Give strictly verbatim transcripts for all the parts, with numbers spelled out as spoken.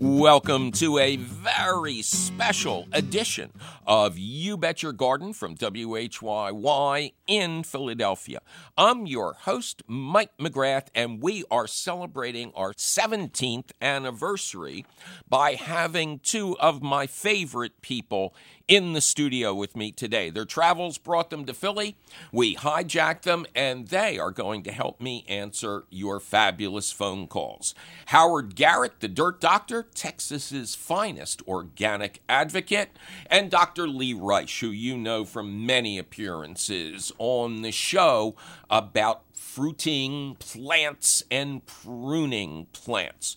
Welcome to a very special edition of You Bet Your Garden from W H Y Y in Philadelphia. I'm your host, Mike McGrath, and we are celebrating our seventeenth anniversary by having two of my favorite people in the studio with me today. Their travels brought them to Philly. We hijacked them, and they are going to help me answer your fabulous phone calls. Howard Garrett, the Dirt Doctor, Texas's finest organic advocate, and Doctor Lee Reich, who you know from many appearances on the show about fruiting plants and pruning plants.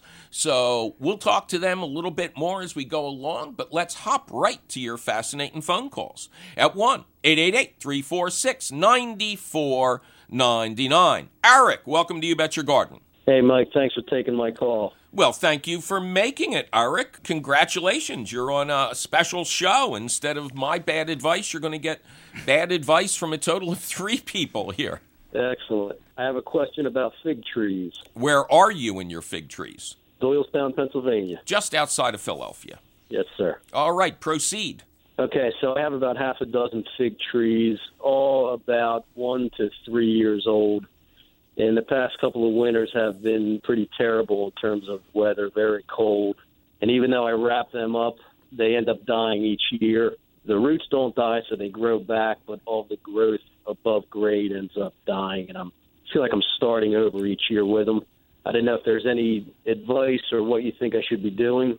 So we'll talk to them a little bit more as we go along, but let's hop right to your fascinating phone calls at one eight eight eight, three four six, nine four nine nine. Eric, welcome to You Bet Your Garden. Hey, Mike, thanks for taking my call. Well, thank you for making it, Eric. Congratulations. You're on a special show. Instead of my bad advice, you're going to get bad advice from a total of three people here. Excellent. I have a question about fig trees. Where are you in your fig trees? Doylestown, Pennsylvania. Just outside of Philadelphia. Yes, sir. All right, proceed. Okay, so I have about half a dozen fig trees, all about one to three years old. And the past couple of winters have been pretty terrible in terms of weather, very cold. And even though I wrap them up, they end up dying each year. The roots don't die, so they grow back, but all the growth above grade ends up dying. And I'm, I feel like I'm starting over each year with them. I don't know if there's any advice or what you think I should be doing.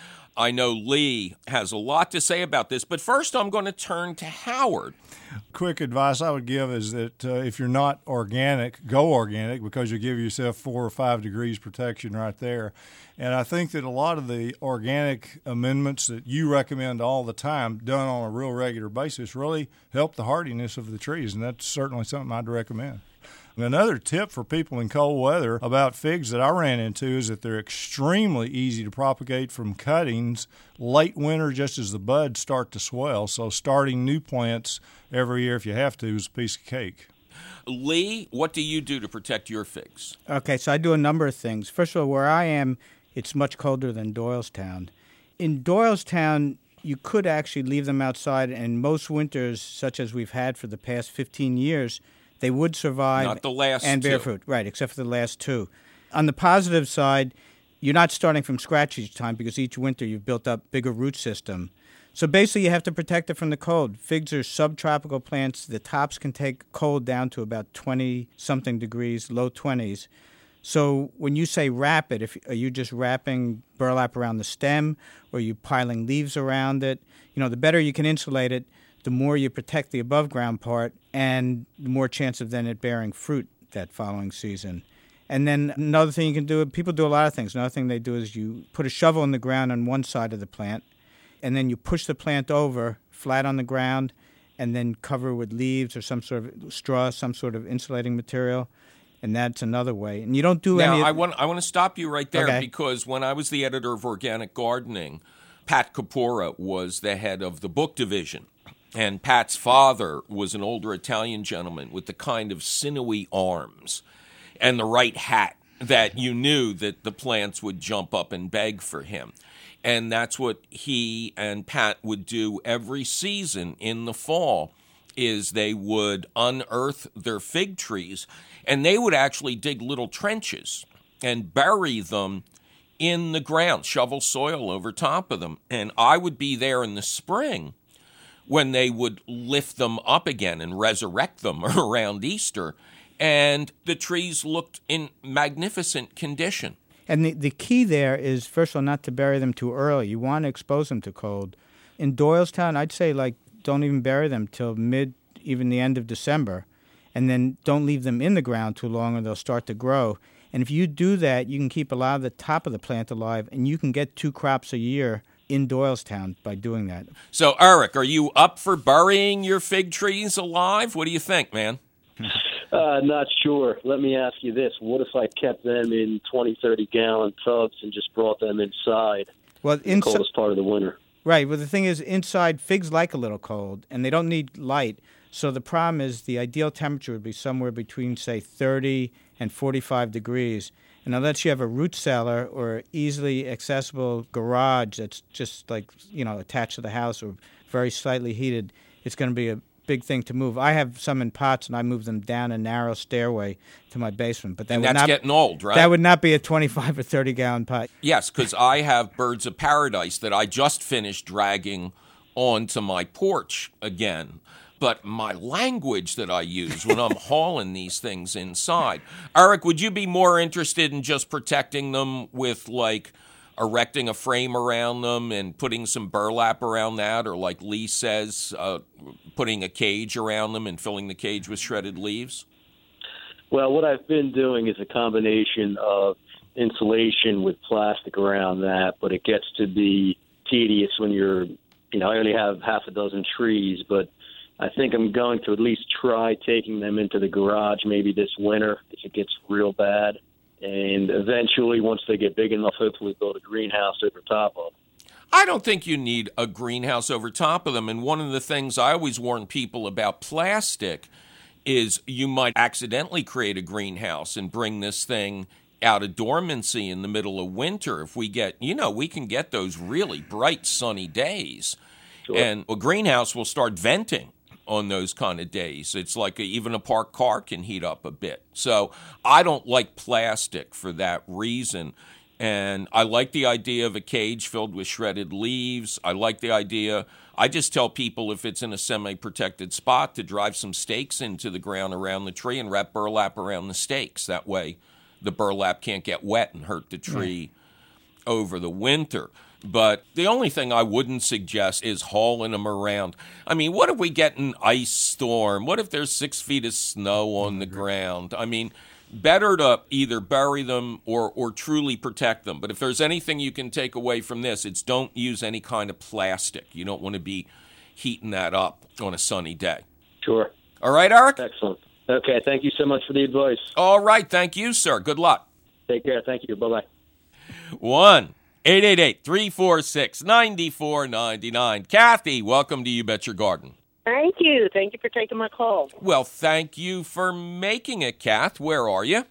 I know Lee has a lot to say about this, but first I'm going to turn to Howard. Quick advice I would give is that uh, if you're not organic, go organic, because you give yourself four or five degrees protection right there. And I think that a lot of the organic amendments that you recommend all the time, done on a real regular basis, really help the hardiness of the trees, and that's certainly something I'd recommend. Another tip for people in cold weather about figs that I ran into is that they're extremely easy to propagate from cuttings late winter just as the buds start to swell. So starting new plants every year if you have to is a piece of cake. Lee, what do you do to protect your figs? Okay, so I do a number of things. First of all, where I am, it's much colder than Doylestown. In Doylestown, you could actually leave them outside, and most winters, such as we've had for the past fifteen years, they would survive. Not the last and bear two. fruit, right, except for the last two. On the positive side, you're not starting from scratch each time because each winter you've built up bigger root system. So basically you have to protect it from the cold. Figs are subtropical plants. The tops can take cold down to about twenty-something degrees, low twenties. So when you say wrap it, if are you just wrapping burlap around the stem, or are you piling leaves around it? You know, the better you can insulate it, the more you protect the above ground part, and the more chance of then it bearing fruit that following season. And then another thing you can do, people do a lot of things. Another thing they do is you put a shovel in the ground on one side of the plant, and then you push the plant over flat on the ground, and then cover with leaves or some sort of straw, some sort of insulating material. And that's another way. And you don't do now, any... Now, I want, I want to stop you right there, okay. because when I was the editor of Organic Gardening, Pat Capora was the head of the book division. And Pat's father was an older Italian gentleman with the kind of sinewy arms and the right hat that you knew that the plants would jump up and beg for him. And that's what he and Pat would do every season in the fall, is they would unearth their fig trees, and they would actually dig little trenches and bury them in the ground, shovel soil over top of them. And I would be there in the spring when they would lift them up again and resurrect them around Easter, and the trees looked in magnificent condition. And the, the key there is, first of all, not to bury them too early. You want to expose them to cold. In Doylestown, I'd say, like, don't even bury them till mid, even the end of December, and then don't leave them in the ground too long or they'll start to grow. And if you do that, you can keep a lot of the top of the plant alive, and you can get two crops a year in Doylestown by doing that. So, Eric, are you up for burying your fig trees alive? What do you think, man? Uh, not sure. Let me ask you this. What if I kept them in twenty, thirty-gallon tubs and just brought them inside well, the insi- coldest part of the winter? Right. Well, the thing is, inside, figs like a little cold, and they don't need light. So the problem is the ideal temperature would be somewhere between, say, thirty and forty-five degrees. And unless you have a root cellar or easily accessible garage that's just like, you know, attached to the house or very slightly heated, it's going to be a big thing to move. I have some in pots, and I move them down a narrow stairway to my basement. But that and would that's not, getting old, right? That would not be a twenty-five or thirty gallon pot. Yes, because I have birds of paradise that I just finished dragging onto my porch again. But my language that I use when I'm hauling these things inside. Eric, would you be more interested in just protecting them with, like, erecting a frame around them and putting some burlap around that, or like Lee says, uh, putting a cage around them and filling the cage with shredded leaves? Well, what I've been doing is a combination of insulation with plastic around that, but it gets to be tedious when you're, you know, I only have half a dozen trees, but I think I'm going to at least try taking them into the garage maybe this winter if it gets real bad. And eventually, once they get big enough, hopefully build a greenhouse over top of them. I don't think you need a greenhouse over top of them. And one of the things I always warn people about plastic is you might accidentally create a greenhouse and bring this thing out of dormancy in the middle of winter. If we get, you know, we can get those really bright sunny days. Sure. And a greenhouse will start venting on those kind of days. It's like a, even a parked car can heat up a bit. So I don't like plastic for that reason. And I like the idea of a cage filled with shredded leaves. I like the idea. I just tell people if it's in a semi-protected spot to drive some stakes into the ground around the tree and wrap burlap around the stakes. That way the burlap can't get wet and hurt the tree yeah. over the winter. But the only thing I wouldn't suggest is hauling them around. I mean, what if we get an ice storm? What if there's six feet of snow on the ground? I mean, better to either bury them or, or truly protect them. But if there's anything you can take away from this, it's don't use any kind of plastic. You don't want to be heating that up on a sunny day. Sure. All right, Eric? Excellent. Okay, thank you so much for the advice. All right, thank you, sir. Good luck. Take care. Thank you. Bye-bye. One. eight eight eight, three four six, nine four nine nine. Kathy, welcome to You Bet Your Garden. Thank you. Thank you for taking my call. Well, thank you for making it, Kath. Where are you?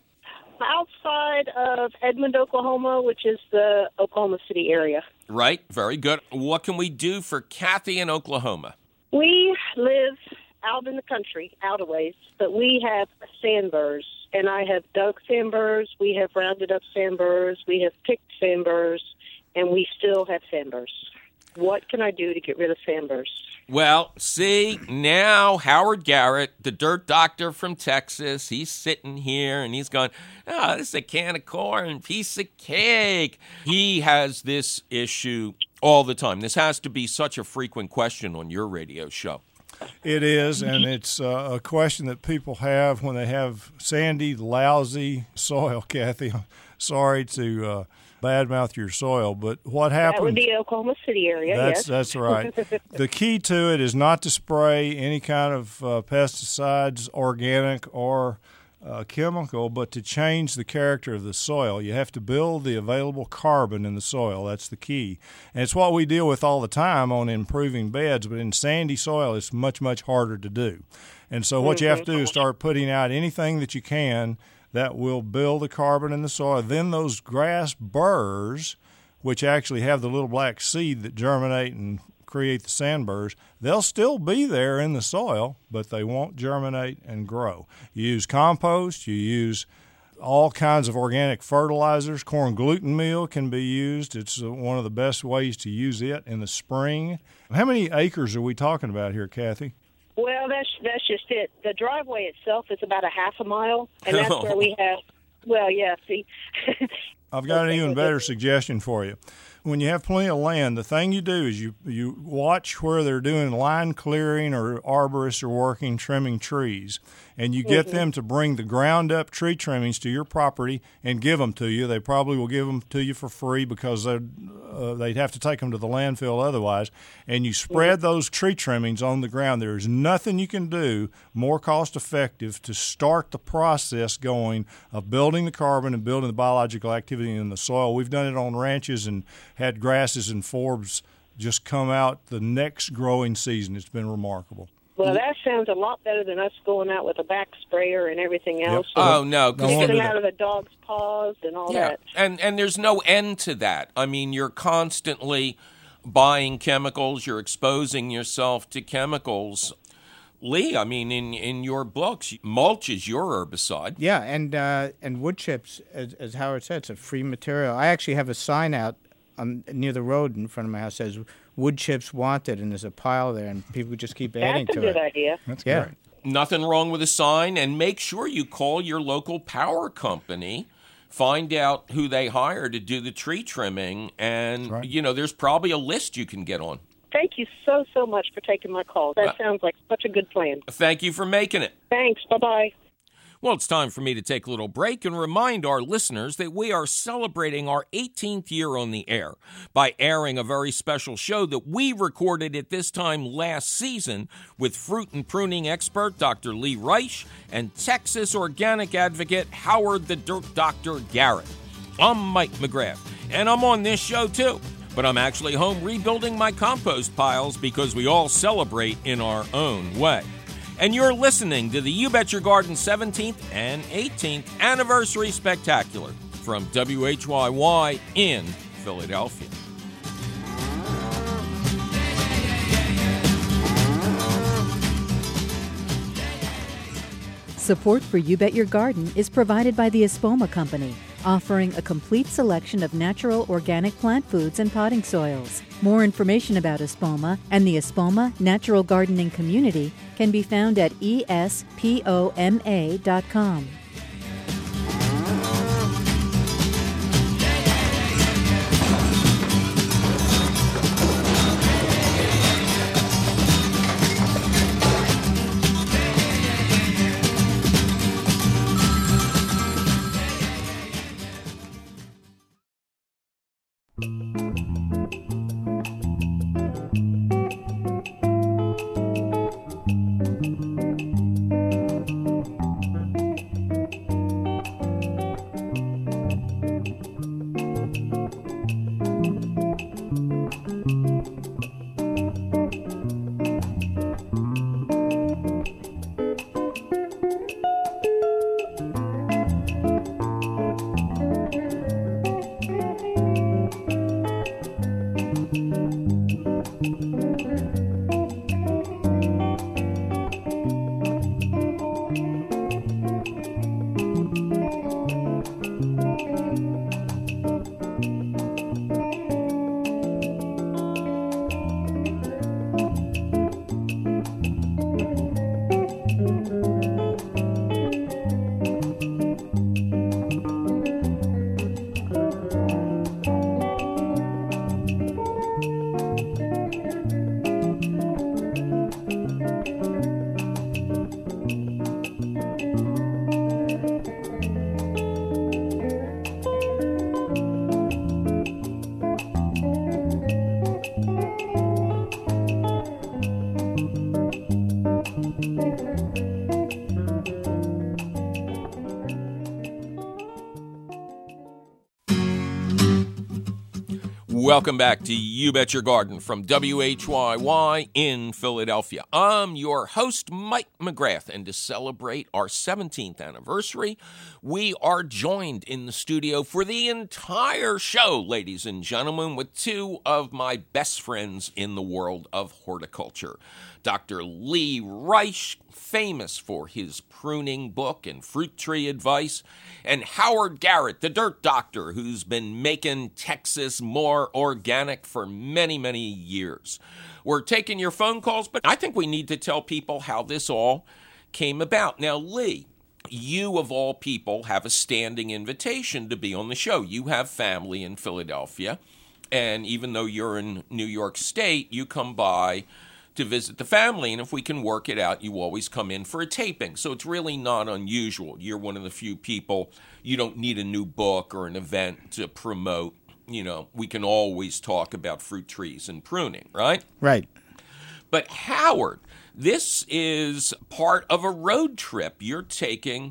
Outside of Edmond, Oklahoma, which is the Oklahoma City area. Right. Very good. What can we do for Kathy in Oklahoma? We live out in the country, out a ways, but we have sandburrs. And I have dug sandburrs, we have rounded up sandburrs, we have picked sandburrs, and we still have sandburrs. What can I do to get rid of sandburrs? Well, see, now Howard Garrett, the dirt doctor from Texas, he's sitting here and he's going, oh, this is a can of corn, piece of cake. He has this issue all the time. This has to be such a frequent question on your radio show. It is, and it's uh, a question that people have when they have sandy, lousy soil, Kathy. I'm sorry to uh, badmouth your soil, but what happens... That would be Oklahoma City area, that's, yes. That's right. The key to it is not to spray any kind of uh, pesticides, organic or uh, chemical, but to change the character of the soil. You have to build the available carbon in the soil. That's the key. And it's what we deal with all the time on improving beds, but in sandy soil it's much, much harder to do. And so what mm-hmm. you have to do is start putting out anything that you can that will build the carbon in the soil. Then those grass burrs, which actually have the little black seed that germinate and create the sandburrs, they'll still be there in the soil, but they won't germinate and grow. You use compost, you use all kinds of organic fertilizers. Corn gluten meal can be used. It's one of the best ways to use it in the spring. How many acres are we talking about here, Kathy? Well, that's that's just it. The driveway itself is about a half a mile, and that's where we have, well, yeah, see. I've got an even better suggestion for you. When you have plenty of land, the thing you do is you you watch where they're doing line clearing or arborists are working trimming trees, and you get mm-hmm. them to bring the ground-up tree trimmings to your property and give them to you. They probably will give them to you for free because they'd, uh, they'd have to take them to the landfill otherwise, and you spread mm-hmm. those tree trimmings on the ground. There's nothing you can do more cost-effective to start the process going of building the carbon and building the biological activity in the soil. We've done it on ranches and had grasses and forbs just come out the next growing season. It's been remarkable. Well, that sounds a lot better than us going out with a back sprayer and everything else. Yep. Oh, no. Don't Take wanna them do out that. of the dog's paws and all Yeah, that. and and there's no end to that. I mean, you're constantly buying chemicals. You're exposing yourself to chemicals. Lee, I mean, in, in your books, mulch is your herbicide. Yeah, and uh, and wood chips, as, as Howard said, it's a free material. I actually have a sign out on, near the road in front of my house that says wood chips wanted, and there's a pile there, and people just keep adding That's a to good it. idea. That's Yeah. great. Nothing wrong with a sign, and make sure you call your local power company. Find out who they hire to do the tree trimming, and, right. you know, there's probably a list you can get on. Thank you so, so much for taking my call. That Uh, sounds like such a good plan. Thank you for making it. Thanks. Bye-bye. Well, it's time for me to take a little break and remind our listeners that we are celebrating our eighteenth year on the air by airing a very special show that we recorded at this time last season with fruit and pruning expert Doctor Lee Reich and Texas organic advocate Howard the Dirt Doctor Garrett. I'm Mike McGrath, and I'm on this show too, but I'm actually home rebuilding my compost piles because we all celebrate in our own way. And you're listening to the You Bet Your Garden seventeenth and eighteenth Anniversary Spectacular from W H Y Y in Philadelphia. Support for You Bet Your Garden is provided by the Espoma Company, offering a complete selection of natural organic plant foods and potting soils. More information about Espoma and the Espoma Natural Gardening Community can be found at E S P O M A dot com. Welcome back to You Bet Your Garden from W H Y Y in Philadelphia. I'm your host, Mike McGrath, and to celebrate our seventeenth anniversary, we are joined in the studio for the entire show, ladies and gentlemen, with two of my best friends in the world of horticulture. Doctor Lee Reich, famous for his pruning book and fruit tree advice, and Howard Garrett, the Dirt Doctor, who's been making Texas more organic for many, many years. We're taking your phone calls, but I think we need to tell people how this all came about. Now, Lee, you of all people have a standing invitation to be on the show. You have family in Philadelphia, and even though you're in New York State, you come by to visit the family, and if we can work it out, you always come in for a taping. So it's really not unusual. You're one of the few people, you don't need a new book or an event to promote. You know, we can always talk about fruit trees and pruning, right? Right. But Howard, this is part of a road trip you're taking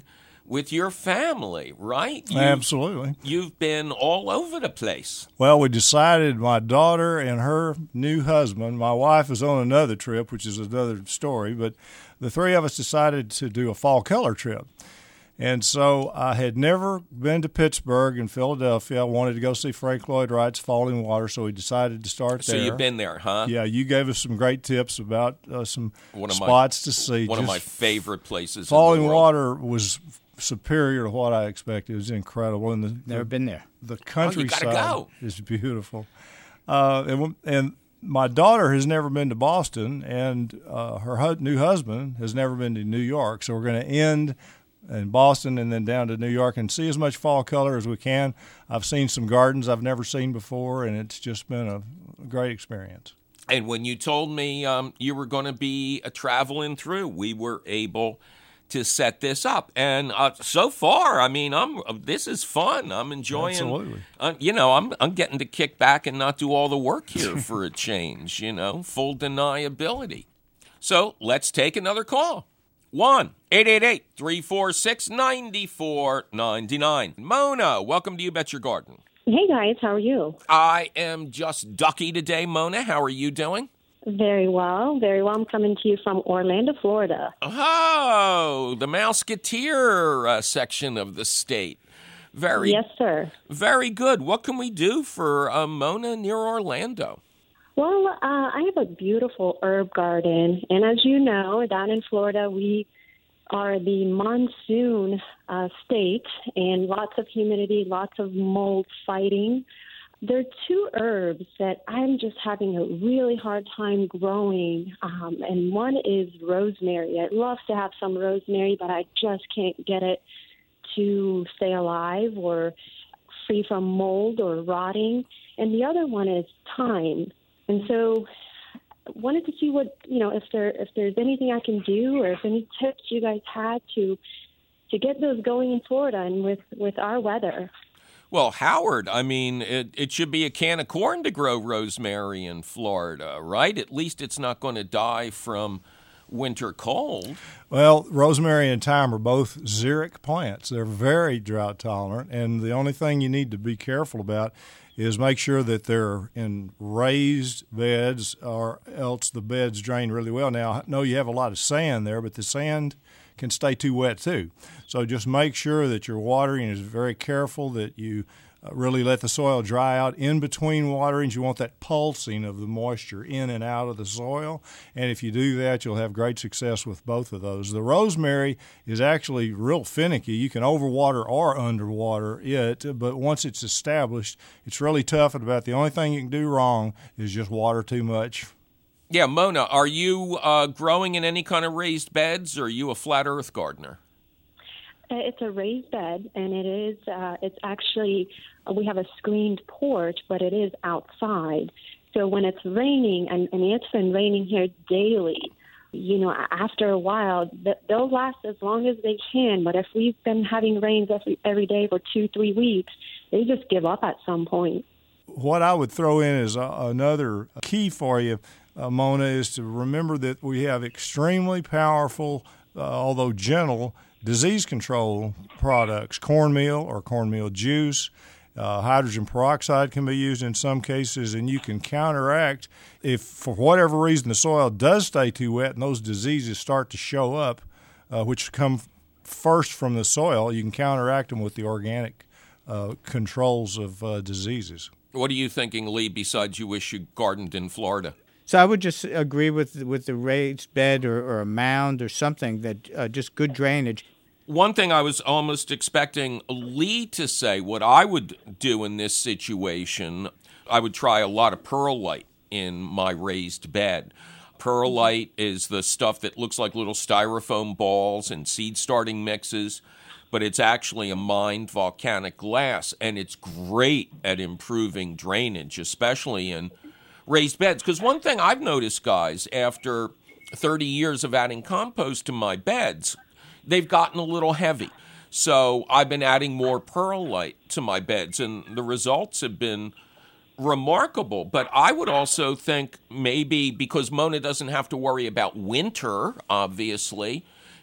with your family, right? You, Absolutely. You've been all over the place. Well, we decided, my daughter and her new husband, my wife is on another trip, which is another story, but the three of us decided to do a fall color trip. And so I had never been to Pittsburgh and Philadelphia. I wanted to go see Frank Lloyd Wright's Falling Water, so we decided to start So there. So you've been there, huh? Yeah, you gave us some great tips about uh, some one of spots my, to see. One Just of my favorite places Falling in the world. Water was superior to what I expected. It was incredible. And the, Never the, been there. The countryside oh, you gotta go. is beautiful. Uh, and, and my daughter has never been to Boston, and uh, her hu- new husband has never been to New York. So we're going to end in Boston and then down to New York and see as much fall color as we can. I've seen some gardens I've never seen before, and it's just been a great experience. And when you told me um, you were going to be uh, traveling through, we were able to set this up. And uh, so far, I mean, I'm uh, this is fun. I'm enjoying. Absolutely. Uh, you know, I'm I'm getting to kick back and not do all the work here for a change. You know, full deniability. So let's take another call. one eight eight eight, three four six, nine four nine nine. Mona, welcome to You Bet Your Garden. Hey, guys. How are you? I am just ducky today, Mona. How are you doing? Very well. Very well. I'm coming to you from Orlando, Florida. Oh, the Mouseketeer uh, section of the state. Very, yes, sir. Very good. What can we do for uh, Mona near Orlando? Well, uh, I have a beautiful herb garden. And as you know, down in Florida, we are the monsoon uh, state, and lots of humidity, lots of mold fighting. There are two herbs that I'm just having a really hard time growing, um, and one is rosemary. I'd love to have some rosemary, but I just can't get it to stay alive or free from mold or rotting. And the other one is thyme. And so I wanted to see what, you know, if there if there's anything I can do or if any tips you guys had to to get those going in Florida and with, with our weather. Well, Howard, I mean, it, it should be a can of corn to grow rosemary in Florida, right? At least it's not going to die from winter cold. Well, rosemary and thyme are both xeric plants. They're very drought tolerant, and the only thing you need to be careful about is make sure that they're in raised beds, or else the beds drain really well. Now, I know you have a lot of sand there, but the sand can stay too wet too. So just make sure that your watering is very careful, that you uh, really let the soil dry out. In between waterings, you want that pulsing of the moisture in and out of the soil. And if you do that, you'll have great success with both of those. The rosemary is actually real finicky. You can overwater or underwater it, but once it's established, it's really tough. And about the only thing you can do wrong is just water too much. Yeah, Mona, are you uh, growing in any kind of raised beds, or are you a flat earth gardener? It's a raised bed, and it is, uh, it's actually, we have a screened porch, but it is outside. So when it's raining, and, and it's been raining here daily, you know, after a while, they'll last as long as they can. But if we've been having rains every, every day for two, three weeks, they just give up at some point. What I would throw in is uh, another key for you, uh, Mona, is to remember that we have extremely powerful, uh, although gentle, disease control products. Cornmeal or cornmeal juice, uh, hydrogen peroxide can be used in some cases, and you can counteract if for whatever reason the soil does stay too wet and those diseases start to show up, uh, which come first from the soil. You can counteract them with the organic uh, controls of uh, diseases. What are you thinking, Lee, besides you wish you gardened in Florida? So I would just agree with with the raised bed or, or a mound or something, that uh, just good drainage. One thing I was almost expecting Lee to say, what I would do in this situation, I would try a lot of perlite in my raised bed. Perlite is the stuff that looks like little styrofoam balls and seed-starting mixes, but it's actually a mined volcanic glass, and it's great at improving drainage, especially in raised beds. Because one thing I've noticed, guys, after thirty years of adding compost to my beds, they've gotten a little heavy. So I've been adding more perlite to my beds, and the results have been remarkable. But I would also think maybe because Mona doesn't have to worry about winter, obviously,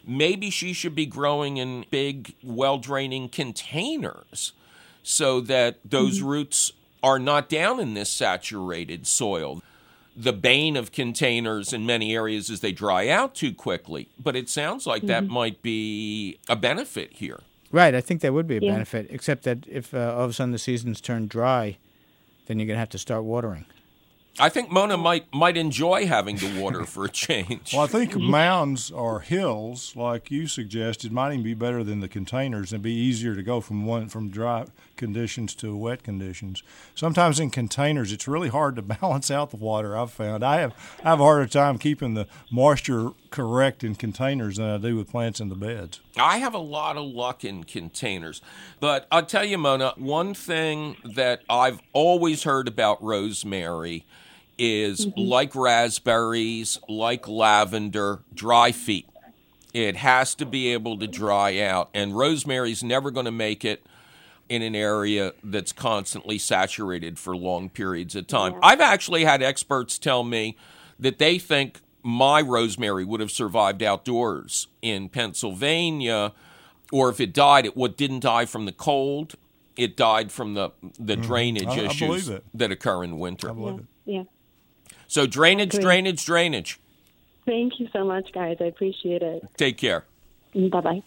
maybe she should be growing in big, well-draining containers so that those mm-hmm. roots are not down in this saturated soil. The bane of containers in many areas is they dry out too quickly, but it sounds like mm-hmm. that might be a benefit here. Right, I think that would be a yeah. benefit, except that if uh, all of a sudden the seasons turn dry, then you're going to have to start watering. I think Mona might might enjoy having to water for a change. Well, I think mounds or hills, like you suggested, might even be better than the containers and be easier to go from one from dry conditions to wet conditions. Sometimes in containers, it's really hard to balance out the water. I've found I have I have a harder time keeping the moisture correct in containers than I do with plants in the beds. I have a lot of luck in containers, but I'll tell you, Mona, one thing that I've always heard about rosemary is mm-hmm. like raspberries, like lavender, dry feet. It has to be able to dry out, and rosemary's never going to make it in an area that's constantly saturated for long periods of time. Yeah. I've actually had experts tell me that they think my rosemary would have survived outdoors in Pennsylvania, or if it died, it what didn't die from the cold. It died from the the mm-hmm. drainage I, issues I that occur in winter. I believe yeah. it. Yeah. So drainage, Great. drainage, drainage. Thank you so much, guys. I appreciate it. Take care. Bye-bye.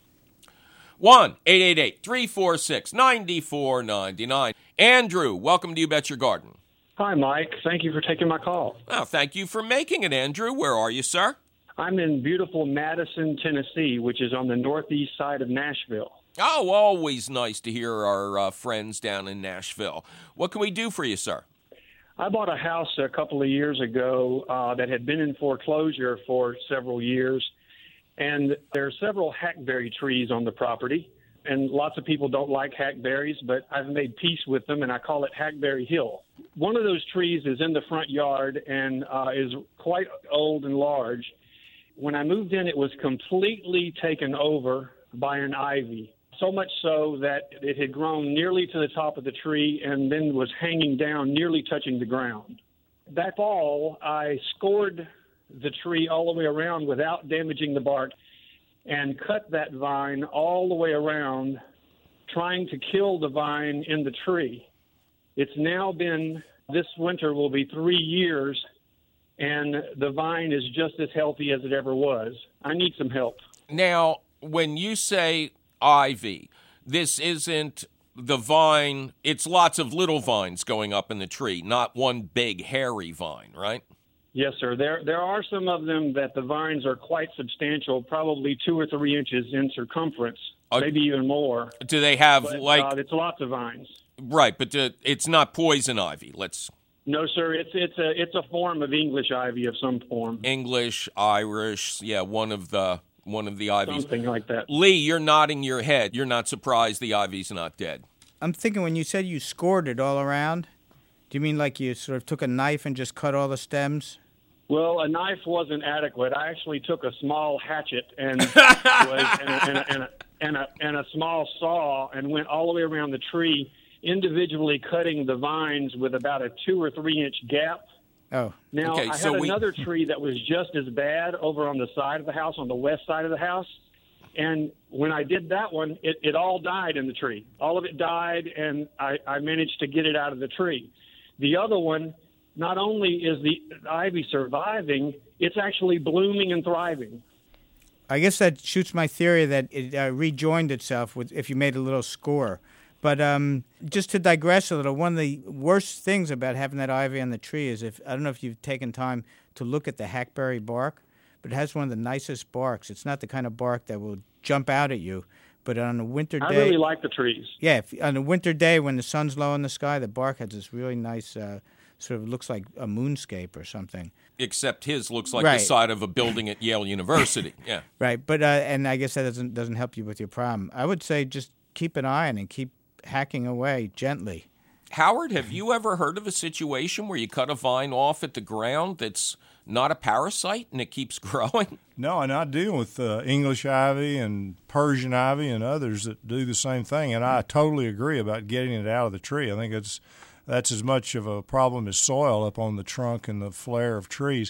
one eight eight eight, three four six, nine four nine nine. Andrew, welcome to You Bet Your Garden. Hi, Mike. Thank you for taking my call. Well, thank you for making it, Andrew. Where are you, sir? I'm in beautiful Madison, Tennessee, which is on the northeast side of Nashville. Oh, always nice to hear our uh, friends down in Nashville. What can we do for you, sir? I bought a house a couple of years ago uh, that had been in foreclosure for several years, and there are several hackberry trees on the property, and lots of people don't like hackberries, but I've made peace with them, and I call it Hackberry Hill. One of those trees is in the front yard and uh, is quite old and large. When I moved in, it was completely taken over by an ivy. So much so that it had grown nearly to the top of the tree and then was hanging down, nearly touching the ground. That fall, I scored the tree all the way around without damaging the bark and cut that vine all the way around, trying to kill the vine in the tree. It's now been, this winter will be three years, and the vine is just as healthy as it ever was. I need some help. Now, when you say ivy, this isn't the vine, it's lots of little vines going up in the tree, not one big hairy vine, right? Yes, sir. There there are some of them that the vines are quite substantial, probably two or three inches in circumference, uh, maybe even more. Do they have but, like... Uh, it's lots of vines. Right, but do, it's not poison ivy. Let's... No, sir. It's it's a it's a form of English ivy of some form. English, Irish, yeah, one of the... One of the ivies. Something like that. Lee, you're nodding your head. You're not surprised the ivy's not dead. I'm thinking when you said you scored it all around, do you mean like you sort of took a knife and just cut all the stems? Well, a knife wasn't adequate. I actually took a small hatchet and was, and, a, and, a, and, a, and, a, and a small saw and went all the way around the tree, individually cutting the vines with about a two or three inch gap. Oh. Now, okay, I so had we... another tree that was just as bad over on the side of the house, on the west side of the house. And when I did that one, it, it all died in the tree. All of it died, and I, I managed to get it out of the tree. The other one, not only is the ivy surviving, it's actually blooming and thriving. I guess that shoots my theory that it uh, rejoined itself with if you made a little score. But um, just to digress a little, one of the worst things about having that ivy on the tree is if I don't know if you've taken time to look at the hackberry bark, but it has one of the nicest barks. It's not the kind of bark that will jump out at you, but on a winter day... I really like the trees. Yeah, if, on a winter day when the sun's low in the sky, the bark has this really nice, uh, sort of looks like a moonscape or something. Except his looks like right. the side of a building at Yale University. Yeah, right, but uh, and I guess that doesn't doesn't help you with your problem. I would say just keep an eye on it and keep hacking away gently. Howard, have you ever heard of a situation where you cut a vine off at the ground that's not a parasite and it keeps growing? No, and I deal with uh, English ivy and Persian ivy and others that do the same thing, and I totally agree about getting it out of the tree. I think it's that's as much of a problem as soil up on the trunk and the flare of trees.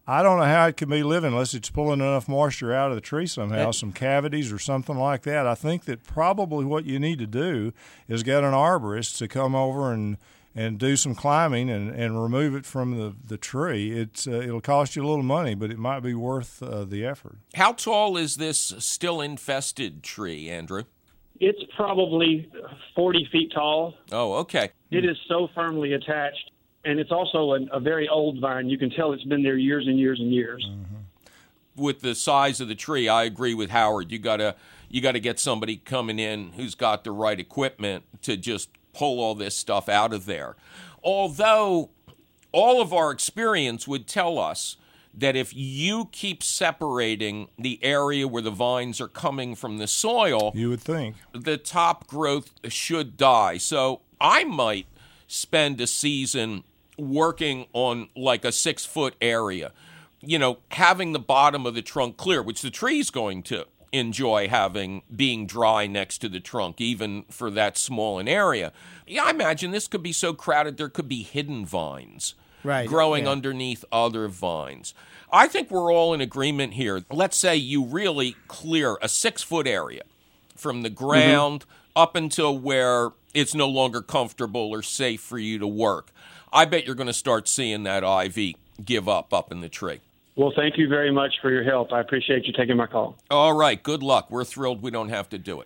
I don't know how it can be living unless it's pulling enough moisture out of the tree somehow, That, some cavities or something like that. I think that probably what you need to do is get an arborist to come over and, and do some climbing and, and remove it from the, the tree. It's uh, it'll cost you a little money, but it might be worth uh, the effort. How tall is this still infested tree, Andrew? It's probably forty feet tall. Oh, okay. It is so firmly attached. And it's also a, a very old vine. You can tell it's been there years and years and years. Mm-hmm. With the size of the tree, I agree with Howard. You gotta you gotta get somebody coming in who's got the right equipment to just pull all this stuff out of there. Although all of our experience would tell us that if you keep separating the area where the vines are coming from the soil, you would think the top growth should die. So I might spend a season working on like a six-foot area, you know, having the bottom of the trunk clear, which the tree's going to enjoy having being dry next to the trunk, even for that small an area. Yeah, I imagine this could be so crowded there could be hidden vines right, growing yeah. underneath other vines. I think we're all in agreement here. Let's say you really clear a six-foot area from the ground mm-hmm. up until where it's no longer comfortable or safe for you to work. I bet you're going to start seeing that ivy give up up in the tree. Well, thank you very much for your help. I appreciate you taking my call. All right. Good luck. We're thrilled we don't have to do it.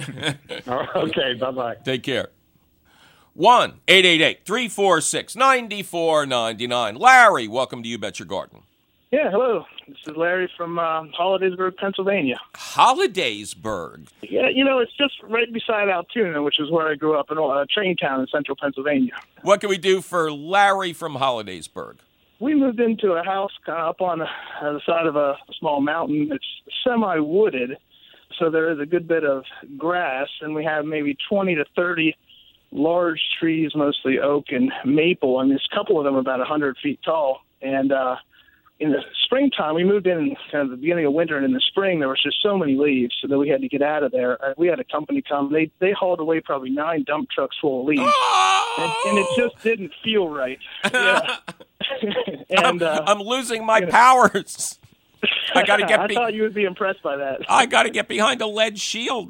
Okay. Bye-bye. Take care. one eight eight eight, three four six, nine four nine nine. Larry, welcome to You Bet Your Garden. Yeah, hello. This is Larry from uh, Hollidaysburg, Pennsylvania. Hollidaysburg? Yeah, you know, it's just right beside Altoona, which is where I grew up in a train town in central Pennsylvania. What can we do for Larry from Hollidaysburg? We moved into a house kind of up on the, uh, the side of a small mountain. It's semi-wooded, so there is a good bit of grass, and we have maybe twenty to thirty large trees, mostly oak and maple, and there's a couple of them about one hundred feet tall. And uh in the springtime, we moved in kind of the beginning of winter, and in the spring, there was just so many leaves so that we had to get out of there. We had a company come. They they hauled away probably nine dump trucks full of leaves, oh! and, and it just didn't feel right. Yeah. and I'm, uh, I'm losing my you know. powers. I got to get. Be- I thought you would be impressed by that. I got to get behind a lead shield.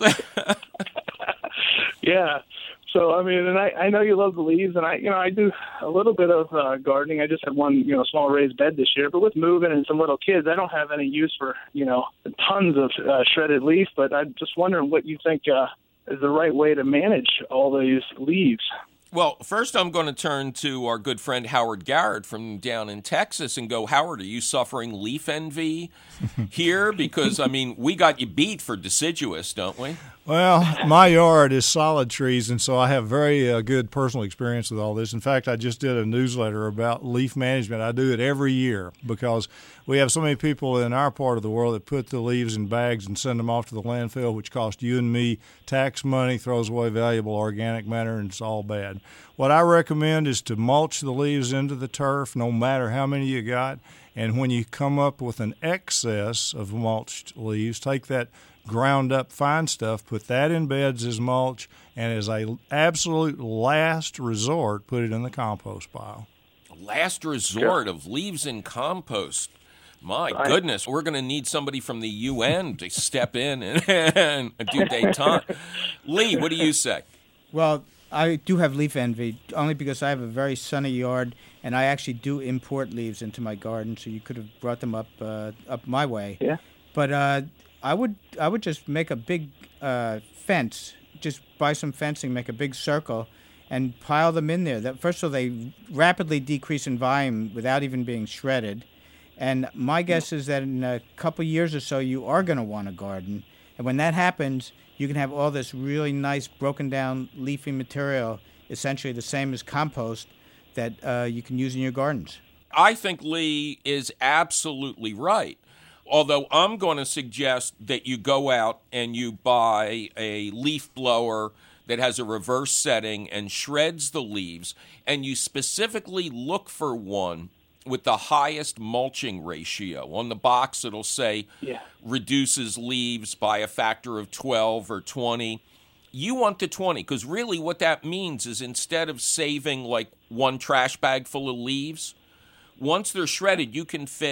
Yeah. So, I mean, and I, I know you love the leaves, and I, you know, I do a little bit of uh, gardening. I just had one, you know, small raised bed this year, but with moving and some little kids, I don't have any use for, you know, tons of uh, shredded leaf, but I'm just wondering what you think uh, is the right way to manage all these leaves. Well, first I'm going to turn to our good friend Howard Garrett from down in Texas and go, Howard, are you suffering leaf envy here? Because, I mean, we got you beat for deciduous, don't we? Well, my yard is solid trees, and so I have very uh, good personal experience with all this. In fact, I just did a newsletter about leaf management. I do it every year because we have so many people in our part of the world that put the leaves in bags and send them off to the landfill, which costs you and me tax money, throws away valuable organic matter, and it's all bad. What I recommend is to mulch the leaves into the turf, no matter how many you got. And when you come up with an excess of mulched leaves, take that ground up fine stuff, put that in beds as mulch, and as a absolute last resort, put it in the compost pile. Last resort sure. of leaves in compost. My right. goodness, we're going to need somebody from the U N to step in and, and do détente. Lee, what do you say? Well, I do have leaf envy, only because I have a very sunny yard, and I actually do import leaves into my garden, so you could have brought them up uh, up my way. Yeah. But uh, I would I would just make a big uh, fence, just buy some fencing, make a big circle, and pile them in there. That, first of all, they rapidly decrease in volume without even being shredded. And my guess is that in a couple years or so, you are going to want a garden. And when that happens, you can have all this really nice broken down leafy material, essentially the same as compost, that uh, you can use in your gardens. I think Lee is absolutely right. Although I'm going to suggest that you go out and you buy a leaf blower that has a reverse setting and shreds the leaves, and you specifically look for one with the highest mulching ratio. On the box, it'll say yeah. reduces leaves by a factor of twelve or twenty. You want the twenty, because really what that means is instead of saving like one trash bag full of leaves, once they're shredded, you can fit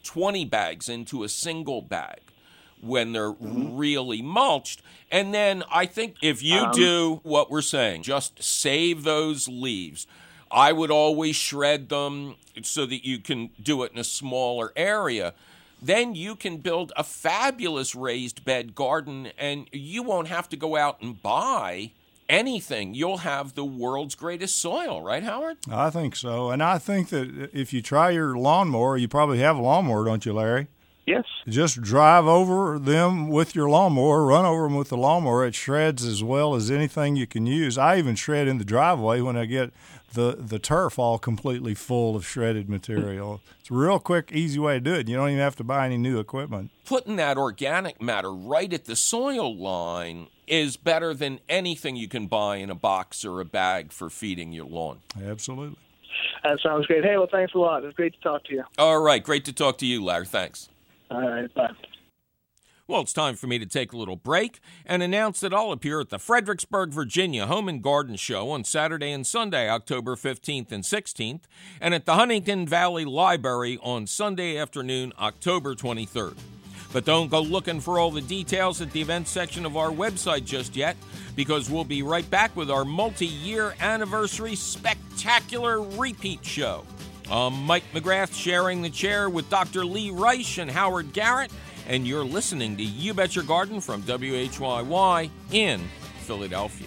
twenty bags into a single bag when they're really mulched. And then I think if you um, do what we're saying, just save those leaves. I would always shred them so that you can do it in a smaller area. Then you can build a fabulous raised bed garden, and you won't have to go out and buy anything. You'll have the world's greatest soil, right, Howard? I think so. And I think that if you try your lawnmower, you probably have a lawnmower, don't you, Larry? Yes. Just drive over them with your lawnmower, run over them with the lawnmower. It shreds as well as anything you can use. I even shred in the driveway when I get the, the turf all completely full of shredded material. It's a real quick, easy way to do it. You don't even have to buy any new equipment. Putting that organic matter right at the soil line is better than anything you can buy in a box or a bag for feeding your lawn. Absolutely. That sounds great. Hey, well, thanks a lot. It was great to talk to you. All right. Great to talk to you, Larry. Thanks. All right. Bye. Well, it's time for me to take a little break and announce that I'll appear at the Fredericksburg, Virginia Home and Garden Show on Saturday and Sunday, October fifteenth and sixteenth, and at the Huntington Valley Library on Sunday afternoon, October twenty-third. But don't go looking for all the details at the events section of our website just yet, because we'll be right back with our multi-year anniversary spectacular repeat show. I'm Mike McGrath, sharing the chair with Doctor Lee Reich and Howard Garrett, and you're listening to You Bet Your Garden from W H Y Y in Philadelphia.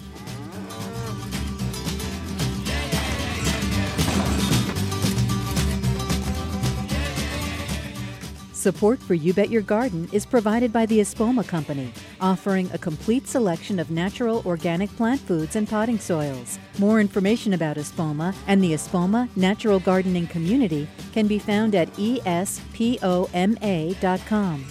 Support for You Bet Your Garden is provided by the Espoma Company, offering a complete selection of natural organic plant foods and potting soils. More information about Espoma and the Espoma Natural Gardening Community can be found at E S P O M A dot com.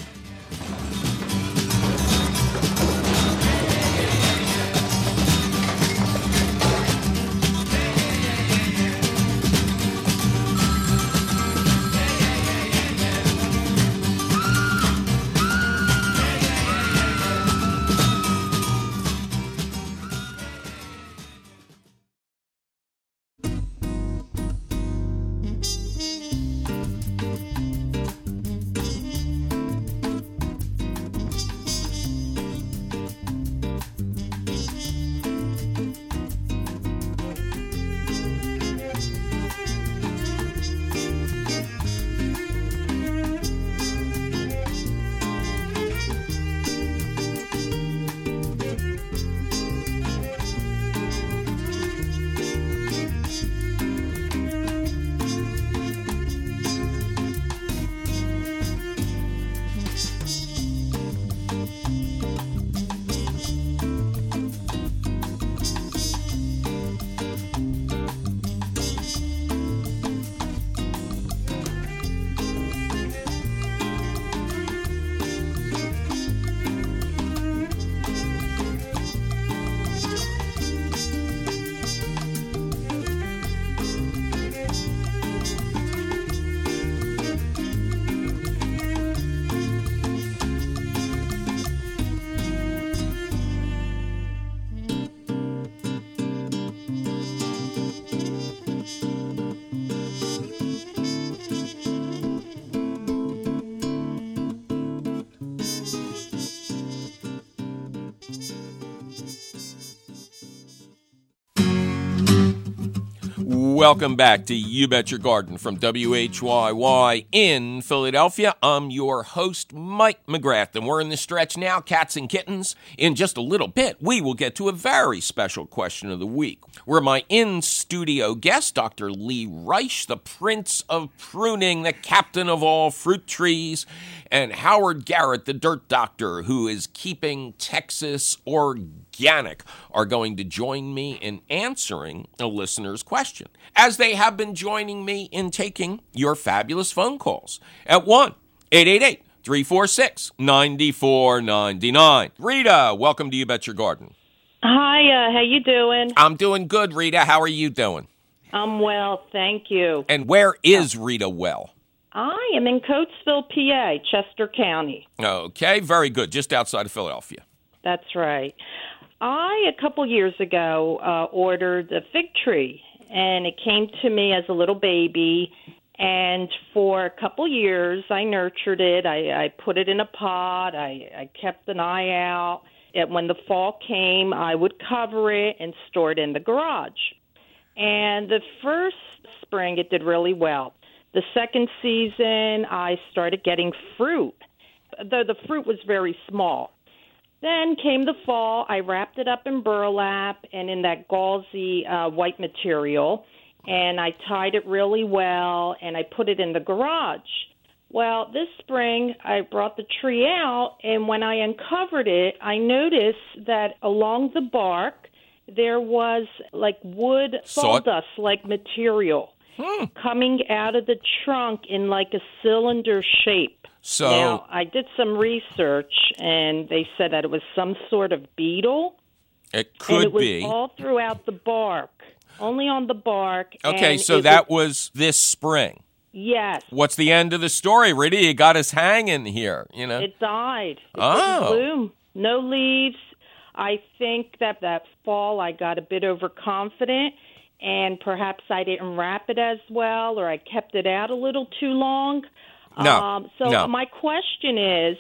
Welcome back to You Bet Your Garden from W H Y Y in Philadelphia. I'm your host, Mike McGrath, and we're in the stretch now, cats and kittens. In just a little bit, we will get to a very special question of the week, where my in-studio guest, Doctor Lee Reich, the Prince of Pruning, the captain of all fruit trees, and Howard Garrett, the dirt doctor, who is keeping Texas organic, are going to join me in answering a listener's question, as they have been joining me in taking your fabulous phone calls at one eight eight eight, three four six, nine four nine nine. Rita, welcome to You Bet Your Garden. Hi, uh, how you doing? I'm doing good, Rita. How are you doing? I'm well, thank you. And where is Rita well? I am in Coatesville, P A, Chester County. Okay, very good. Just outside of Philadelphia. That's right. I, a couple years ago, uh, ordered a fig tree, and it came to me as a little baby, And for a couple years, I nurtured it. I, I put it in a pot. I, I kept an eye out. And when the fall came, I would cover it and store it in the garage. And the first spring, it did really well. The second season, I started getting fruit, though the fruit was very small. Then came the fall. I wrapped it up in burlap and in that gauzy uh, white material, and I tied it really well, and I put it in the garage. Well, this spring, I brought the tree out, and when I uncovered it, I noticed that along the bark, there was like wood sawdust-like material hmm. coming out of the trunk in like a cylinder shape. So now, I did some research, and they said that it was some sort of beetle. It could and it was be. all throughout the bark, only on the bark. Okay, and so that was, was this spring. Yes. What's the end of the story, Rita? You got us hanging here, you know. It died. It oh. didn't bloom. No leaves. I think that that fall I got a bit overconfident, and perhaps I didn't wrap it as well, or I kept it out a little too long. No. Um, so no. my question is,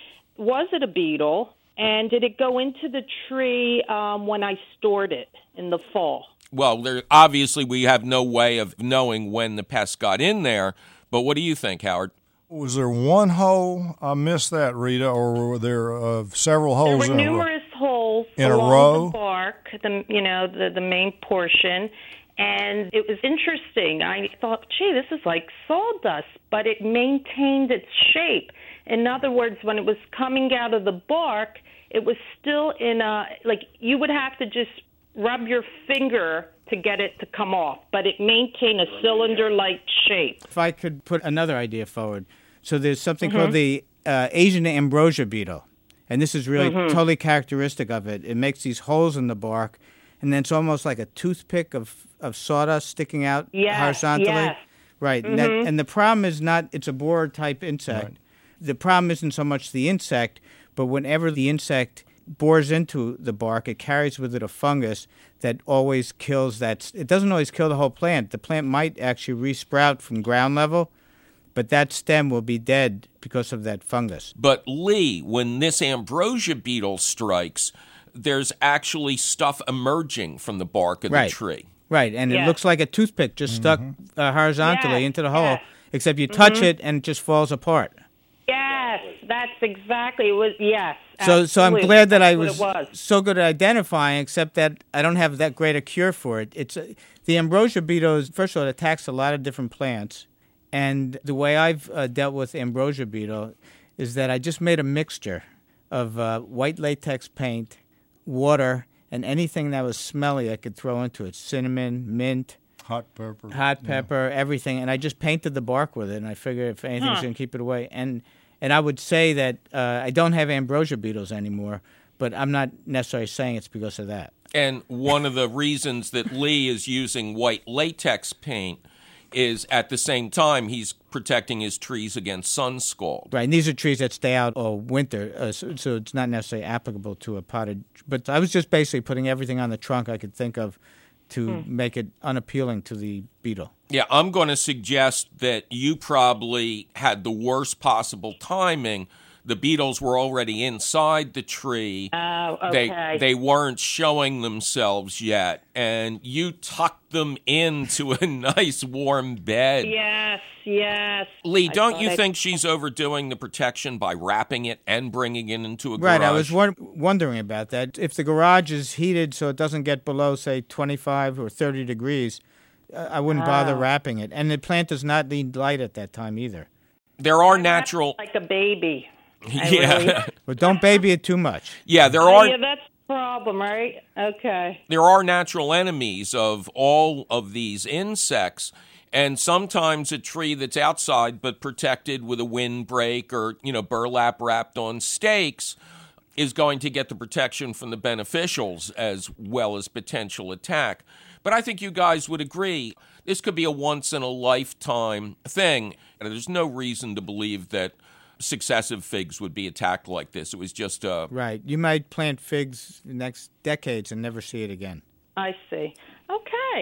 was it a beetle, and did it go into the tree um, when I stored it in the fall? Well, there, obviously we have no way of knowing when the pest got in there, but what do you think, Howard? Was there one hole? I missed that, Rita, or were there uh, several holes there were in numerous a row? holes in along a row? the bark, the, you know, the, the main portion. And it was interesting. I thought, gee, this is like sawdust, but it maintained its shape. In other words, when it was coming out of the bark, it was still in a, like, you would have to just rub your finger to get it to come off, but it maintained a cylinder-like shape. If I could put another idea forward. So there's something mm-hmm. called the uh, Asian ambrosia beetle, and this is really mm-hmm. totally characteristic of it. It makes these holes in the bark, and then it's almost like a toothpick of of sawdust sticking out yes, horizontally. Yes. Right. Mm-hmm. And, that, and the problem is not, it's a borer-type insect. Right. The problem isn't so much the insect, but whenever the insect bores into the bark, it carries with it a fungus that always kills that. It doesn't always kill the whole plant. The plant might actually re-sprout from ground level, but that stem will be dead because of that fungus. But Lee, when this ambrosia beetle strikes, there's actually stuff emerging from the bark of right. the tree. Right, and yes. it looks like a toothpick just mm-hmm. stuck uh, horizontally yes. into the hole, yes. except you touch mm-hmm. it and it just falls apart. Yes, that's exactly what, yes. So so I'm glad that I was, was so good at identifying, except that I don't have that great a cure for it. It's uh, the ambrosia beetle, is, first of all, it attacks a lot of different plants. And the way I've uh, dealt with ambrosia beetle is that I just made a mixture of uh, white latex paint, water, and anything that was smelly I could throw into it. Cinnamon, mint. Hot pepper. Hot pepper, yeah. everything. And I just painted the bark with it, and I figured if anything's huh. going to keep it away. And and I would say that uh, I don't have ambrosia beetles anymore, but I'm not necessarily saying it's because of that. And one of the reasons that Lee is using white latex paint is at the same time he's protecting his trees against sun scald. Right, and these are trees that stay out all winter, uh, so, so it's not necessarily applicable to a potted. But I was just basically putting everything on the trunk I could think of to hmm. make it unappealing to the beetle. Yeah, I'm going to suggest that you probably had the worst possible timing. The beetles were already inside the tree. Oh, okay. They, they weren't showing themselves yet, and you tucked them into a nice warm bed. Yes, yes. Lee, don't you I... think she's overdoing the protection by wrapping it and bringing it into a garage? Right, I was won- wondering about that. If the garage is heated so it doesn't get below, say, twenty-five or thirty degrees, uh, I wouldn't oh. bother wrapping it. And the plant does not need light at that time either. There are natural... Like a baby. Yeah. Really... But don't baby it too much. Yeah, there oh, are... Yeah, that's the problem, right? Okay. There are natural enemies of all of these insects, and sometimes a tree that's outside but protected with a windbreak or, you know, burlap wrapped on stakes is going to get the protection from the beneficials as well as potential attack. But I think you guys would agree this could be a once-in-a-lifetime thing, and there's no reason to believe that successive figs would be attacked like this. It was just a... Right. You might plant figs the next decades and never see it again. I see. Okay.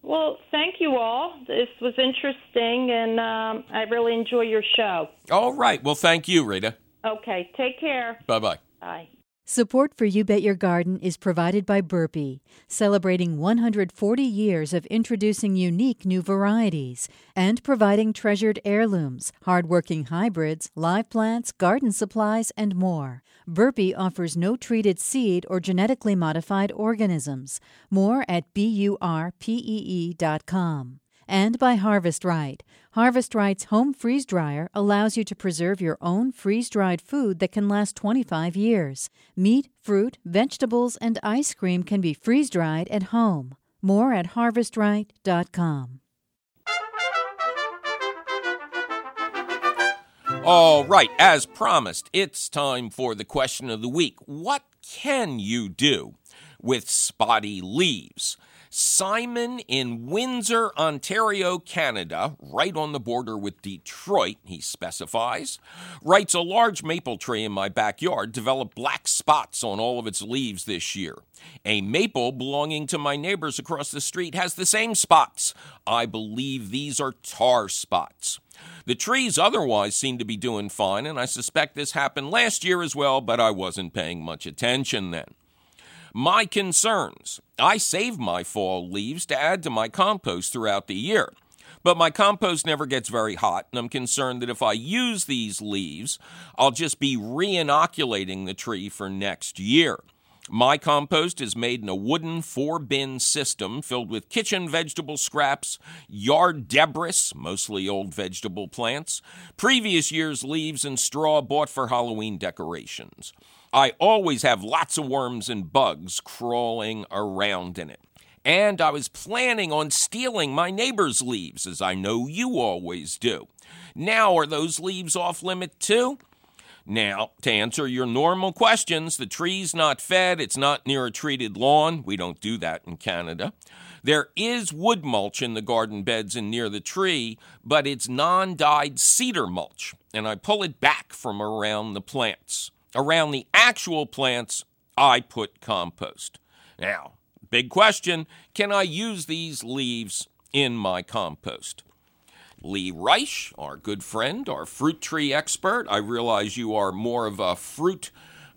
Well, thank you all. This was interesting, and um, I really enjoy your show. All right. Well, thank you, Rita. Okay. Take care. Bye-bye. Bye. Support for You Bet Your Garden is provided by Burpee, celebrating one hundred forty years of introducing unique new varieties and providing treasured heirlooms, hardworking hybrids, live plants, garden supplies, and more. Burpee offers no treated seed or genetically modified organisms. More at burpee dot com. And by Harvest Right. Harvest Right's home freeze dryer allows you to preserve your own freeze-dried food that can last twenty-five years. Meat, fruit, vegetables, and ice cream can be freeze-dried at home. More at harvest right dot com. All right, as promised, it's time for the question of the week. What can you do with spotty leaves? Simon in Windsor, Ontario, Canada, right on the border with Detroit, he specifies, writes, a large maple tree in my backyard developed black spots on all of its leaves this year. A maple belonging to my neighbors across the street has the same spots. I believe these are tar spots. The trees otherwise seem to be doing fine, and I suspect this happened last year as well, but I wasn't paying much attention then. My concerns. I save my fall leaves to add to my compost throughout the year. But my compost never gets very hot, and I'm concerned that if I use these leaves, I'll just be re-inoculating the tree for next year. My compost is made in a wooden four-bin system filled with kitchen vegetable scraps, yard debris, mostly old vegetable plants, previous year's leaves, and straw bought for Halloween decorations. I always have lots of worms and bugs crawling around in it. And I was planning on stealing my neighbor's leaves, as I know you always do. Now, are those leaves off limit too? Now, to answer your normal questions, the tree's not fed, it's not near a treated lawn. We don't do that in Canada. There is wood mulch in the garden beds and near the tree, but it's non-dyed cedar mulch, and I pull it back from around the plants. Around the actual plants, I put compost. Now, big question, can I use these leaves in my compost? Lee Reich, our good friend, our fruit tree expert. I realize you are more of a fruit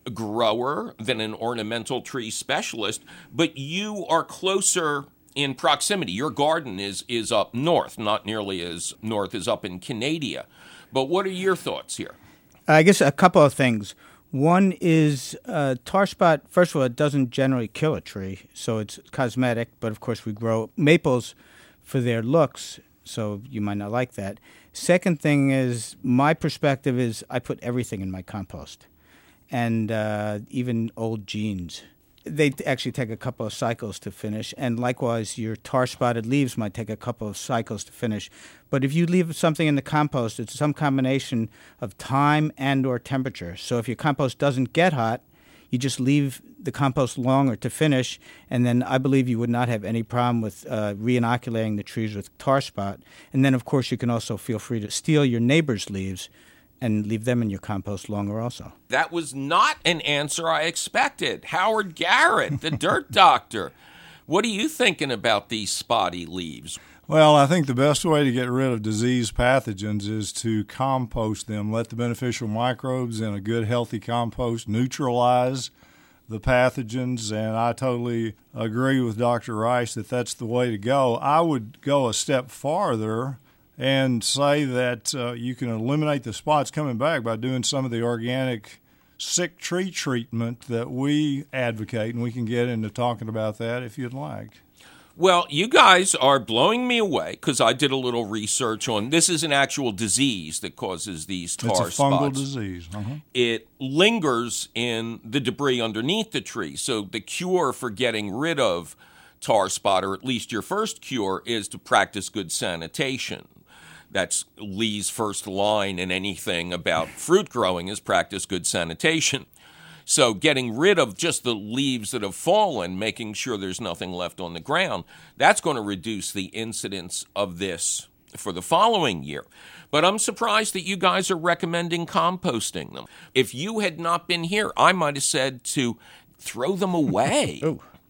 grower than an ornamental tree specialist, but you are closer in proximity. Your garden is, is up north, not nearly as north as up in Canada. But what are your thoughts here? I guess a couple of things. One is uh, tar spot, first of all, it doesn't generally kill a tree, so it's cosmetic, but of course we grow maples for their looks, so you might not like that. Second thing is, my perspective is I put everything in my compost, and uh, even old jeans. They actually take a couple of cycles to finish, and likewise your tar-spotted leaves might take a couple of cycles to finish. But if you leave something in the compost, it's some combination of time and or temperature. So if your compost doesn't get hot, you just leave the compost longer to finish, and then I believe you would not have any problem with uh, re-inoculating the trees with tar spot. And then, of course, you can also feel free to steal your neighbor's leaves and leave them in your compost longer also. That was not an answer I expected. Howard Garrett, the dirt doctor. What are you thinking about these spotty leaves? Well, I think the best way to get rid of disease pathogens is to compost them. Let the beneficial microbes in a good, healthy compost neutralize the pathogens, and I totally agree with Doctor Rice that that's the way to go. I would go a step farther and say that uh, you can eliminate the spots coming back by doing some of the organic sick tree treatment that we advocate, and we can get into talking about that if you'd like. Well, you guys are blowing me away because I did a little research on this is an actual disease that causes these tar spots. It's a fungal disease. Uh-huh. It lingers in the debris underneath the tree. So the cure for getting rid of tar spot, or at least your first cure, is to practice good sanitation. That's Lee's first line in anything about fruit growing is practice good sanitation. So getting rid of just the leaves that have fallen, making sure there's nothing left on the ground, that's going to reduce the incidence of this for the following year. But I'm surprised that you guys are recommending composting them. If you had not been here, I might have said to throw them away. Ooh.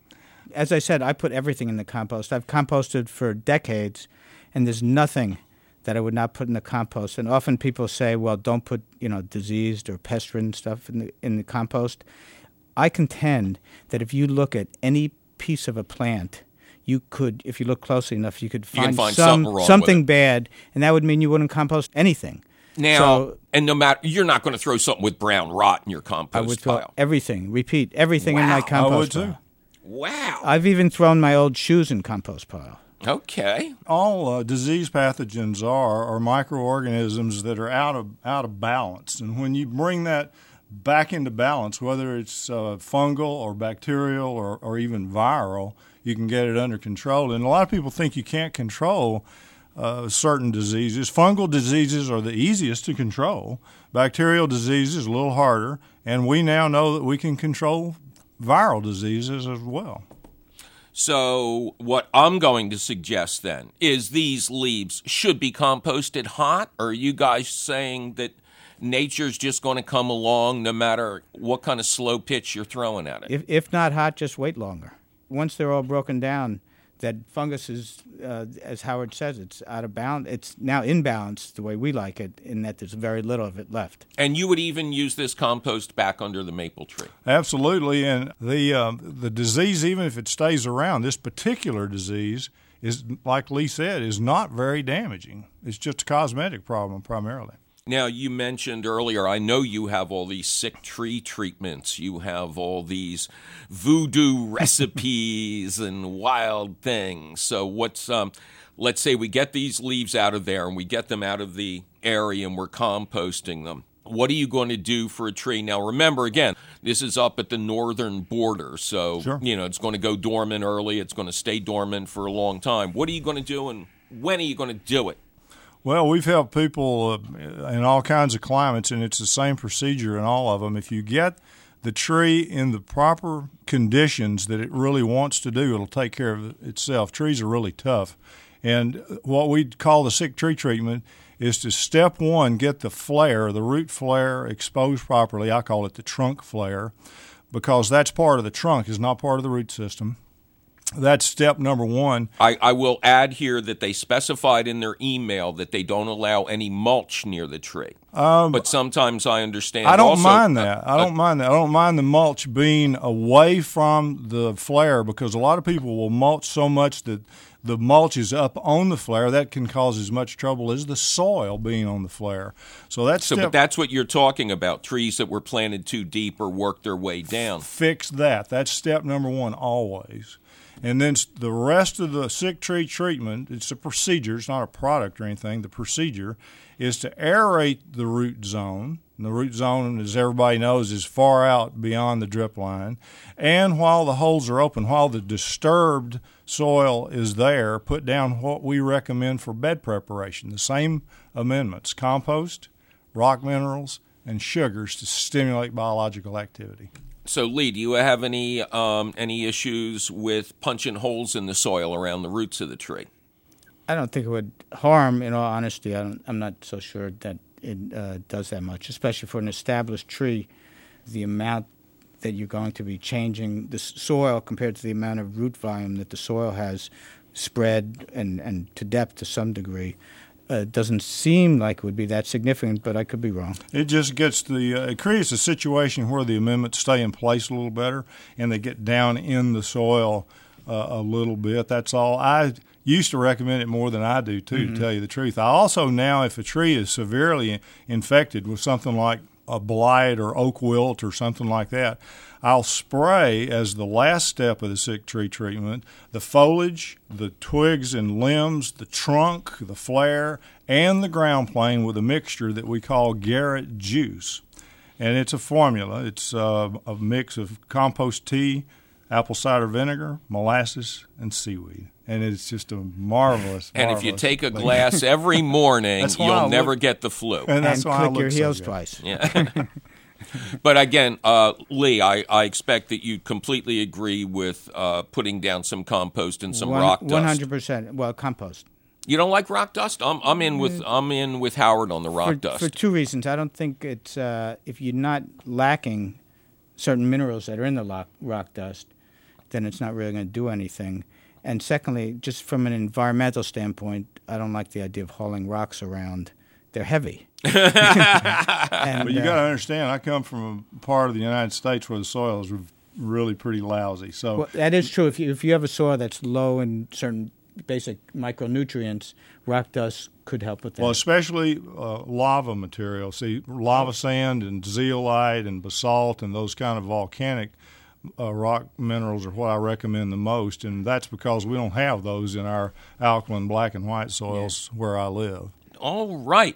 As I said, I put everything in the compost. I've composted for decades, and there's nothing that I would not put in the compost. And often people say, well, don't put, you know, diseased or pest-ridden stuff in the, in the compost. I contend that if you look at any piece of a plant, you could, if you look closely enough, you could find, you can find some, something, wrong something with it. bad, and that would mean you wouldn't compost anything. Now, so, and no matter, you're not going to throw something with brown rot in your compost I would throw pile. everything, repeat, everything Wow. in my I compost would pile. too. Wow. I've even thrown my old shoes in compost pile. Okay. All uh, disease pathogens are are microorganisms that are out of out of balance, and when you bring that back into balance, whether it's uh, fungal or bacterial or, or even viral, you can get it under control. And a lot of people think you can't control uh, certain diseases. Fungal diseases are the easiest to control. Bacterial diseases a little harder, and we now know that we can control viral diseases as well. So what I'm going to suggest then is these leaves should be composted hot, or are you guys saying that nature's just going to come along no matter what kind of slow pitch you're throwing at it? If, if not hot, just wait longer. Once they're all broken down, that fungus is, uh, as Howard says, it's out of balance. It's now in balance the way we like it, in that there's very little of it left. And you would even use this compost back under the maple tree? Absolutely, and the um, the disease, even if it stays around, this particular disease is, like Lee said, is not very damaging. It's just a cosmetic problem primarily. Now, you mentioned earlier, I know you have all these sick tree treatments. You have all these voodoo recipes and wild things. So what's, um, let's say we get these leaves out of there and we get them out of the area and we're composting them. What are you going to do for a tree? Now, remember, again, this is up at the northern border. So, Sure. you know, it's going to go dormant early. It's going to stay dormant for a long time. What are you going to do and when are you going to do it? Well, we've helped people uh, in all kinds of climates, and it's the same procedure in all of them. If you get the tree in the proper conditions that it really wants to do, it'll take care of itself. Trees are really tough. And what we call the sick tree treatment is to, step one, get the flare, the root flare, exposed properly. I call it the trunk flare, because that's part of the trunk, is not part of the root system. That's step number one. I, I will add here that they specified in their email that they don't allow any mulch near the tree. Um, but sometimes I understand. I don't also, mind that. Uh, I don't uh, mind that. I don't mind the mulch being away from the flare, because a lot of people will mulch so much that the mulch is up on the flare. That can cause as much trouble as the soil being on the flare. So that's so. Step, But that's what you're talking about: trees that were planted too deep or worked their way down. Fix that. That's step number one always. And then the rest of the sick tree treatment, it's a procedure, it's not a product or anything. The procedure is to aerate the root zone. And the root zone, as everybody knows, is far out beyond the drip line. And while the holes are open, while the disturbed soil is there, put down what we recommend for bed preparation. The same amendments: compost, rock minerals, and sugars to stimulate biological activity. So, Lee, do you have any um, any issues with punching holes in the soil around the roots of the tree? I don't think it would harm, in all honesty. I don't, I'm not so sure that it uh, does that much, especially for an established tree. The amount that you're going to be changing the soil compared to the amount of root volume that the soil has spread and, and to depth to some degree. Uh, doesn't seem like it would be that significant, but I could be wrong. It just gets the uh, it creates a situation where the amendments stay in place a little better and they get down in the soil uh, a little bit. That's all. I used to recommend it more than I do too, mm-hmm. to tell you the truth. I also now, if a tree is severely infected with something like a blight or oak wilt or something like that, I'll spray, as the last step of the sick tree treatment, the foliage, the twigs and limbs, the trunk, the flare, and the ground plane with a mixture that we call Garrett juice. And it's a formula. It's uh, a mix of compost tea, apple cider vinegar, molasses, and seaweed. And it's just a marvelous, And marvelous if you take a thing. glass every morning, why I you'll never look- get the flu. And that's and why I click look your so heels good. twice. Yeah. But again, uh, Lee, I, I expect that you completely agree with uh, putting down some compost and some One- rock dust. one hundred percent. Well, compost. You don't like rock dust? I'm I'm in with I'm in with Howard on the rock for, dust. For two reasons. I don't think it's, uh, if you're not lacking certain minerals that are in the rock, rock dust, then it's not really going to do anything. And secondly, just from an environmental standpoint, I don't like the idea of hauling rocks around. They're heavy. and, but you uh, got to understand, I come from a part of the United States where the soil is really pretty lousy. So well, that is true. If you if you have a soil that's low in certain basic micronutrients, rock dust could help with that. Well, especially uh, lava material. See, lava sand and zeolite and basalt and those kind of volcanic uh, rock minerals are what I recommend the most, and that's because we don't have those in our alkaline black and white soils yeah. where I live. All right.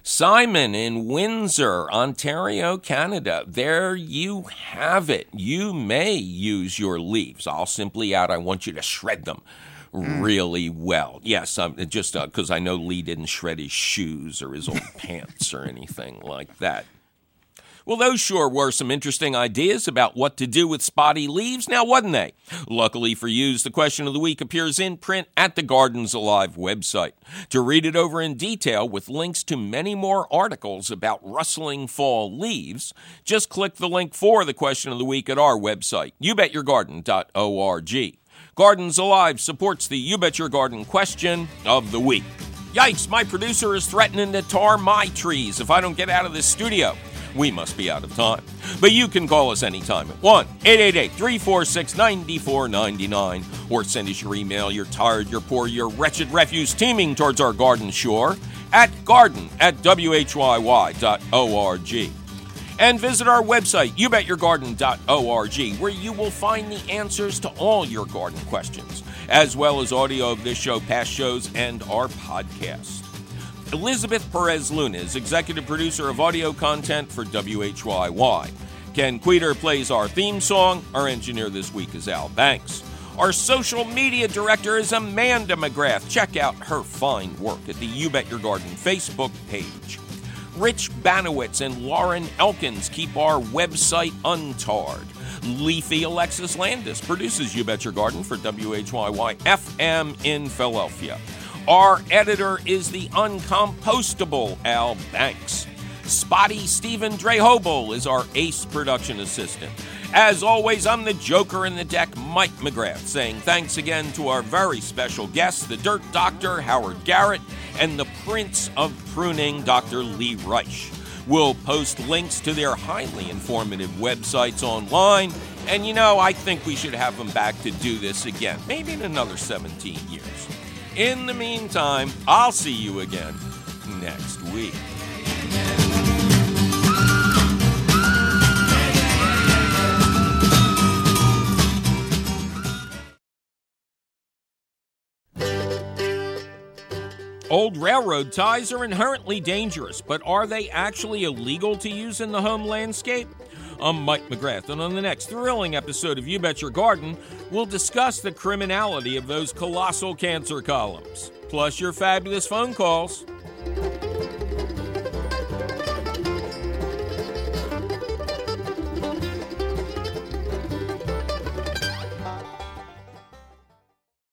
Simon in Windsor, Ontario, Canada. There you have it. You may use your leaves. I'll simply add, I want you to shred them really well. Yes, um, just because uh, I know Lee didn't shred his shoes or his old pants or anything like that. Well, those sure were some interesting ideas about what to do with spotty leaves, now wasn't they? Luckily for you, the question of the week appears in print at the Gardens Alive website. To read it over in detail with links to many more articles about rustling fall leaves, just click the link for the question of the week at our website, you bet your garden dot org. Gardens Alive supports the You Bet Your Garden question of the week. Yikes, my producer is threatening to tar my trees if I don't get out of this studio. We must be out of time. But you can call us anytime at one eight eight eight, three four six, nine four nine nine or send us your email, you're tired, you're poor, you're wretched refuse teeming towards our garden shore at garden at w h y y dot org. And visit our website, you bet your garden dot org, where you will find the answers to all your garden questions, as well as audio of this show, past shows, and our podcast. Elizabeth Perez Luna is executive producer of audio content for W H Y Y. Ken Queter plays our theme song. Our engineer this week is Al Banks. Our social media director is Amanda McGrath. Check out her fine work at the You Bet Your Garden Facebook page. Rich Banowitz and Lauren Elkins keep our website untarred. Leafy Alexis Landis produces You Bet Your Garden for W H Y Y F M in Philadelphia. Our editor is the uncompostable Al Banks. Spotty Stephen Drehobel is our ace production assistant. As always, I'm the joker in the deck, Mike McGrath, saying thanks again to our very special guests, the Dirt Doctor, Howard Garrett, and the Prince of Pruning, Doctor Lee Reich. We'll post links to their highly informative websites online, and you know, I think we should have them back to do this again, maybe in another seventeen years. In the meantime, I'll see you again next week. Old railroad ties are inherently dangerous, but are they actually illegal to use in the home landscape? I'm Mike McGrath, and on the next thrilling episode of You Bet Your Garden, we'll discuss the criminality of those colossal cancer columns, plus your fabulous phone calls.